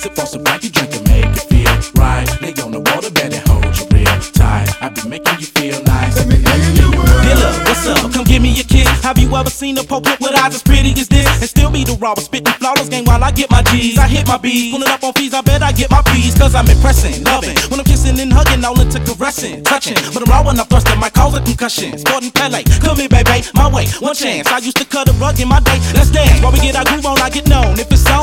Sip on some black, you drink and make it feel right. Lay on the water bed and hold you real tight. I be making you feel nice. Let me hear you word. Dilla, what's up? Come give me a kiss. Have you ever seen a poke with eyes as pretty as this? And still be the robber, spitting flawless game while I get my G's. I hit my B's, pulling up on fees, I bet I get my P's. Cause I'm impressing, loving. When I'm kissing and hugging, all into caressing, touching. But I'm raw when I'm thrusting, might cause a concussion. Sporting Pele, come here, baby, my way, one chance. I used to cut a rug in my day. Let's dance while we get our groove on, I get known. If it's on,